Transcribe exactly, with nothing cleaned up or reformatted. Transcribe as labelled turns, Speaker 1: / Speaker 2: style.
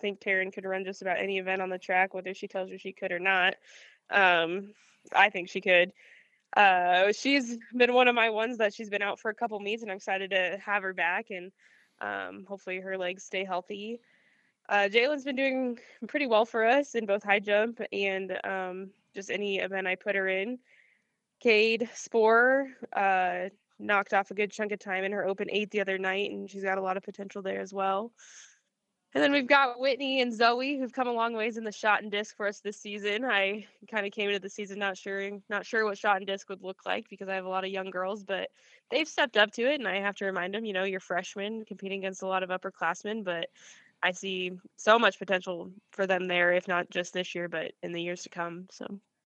Speaker 1: think Taryn could run just about any event on the track, whether she tells you she could or not. Um, I think she could. Uh, she's been one of my ones that she's been out for a couple meets, and I'm excited to have her back, and um, hopefully her legs stay healthy. Uh, Jalen's been doing pretty well for us in both high jump and um, just any event I put her in. Cade Spore uh, knocked off a good chunk of time in her open eight the other night, and she's got a lot of potential there as well. And then we've got Whitney and Zoe, who've come a long ways in the shot and disc for us this season. I kind of came into the season not sure not sure what shot and disc would look like because I have a lot of young girls, but they've stepped up to it, and I have to remind them, you know, you're freshmen competing against a lot of upperclassmen, but I see so much potential for them there, if not just this year, but in the years to come. So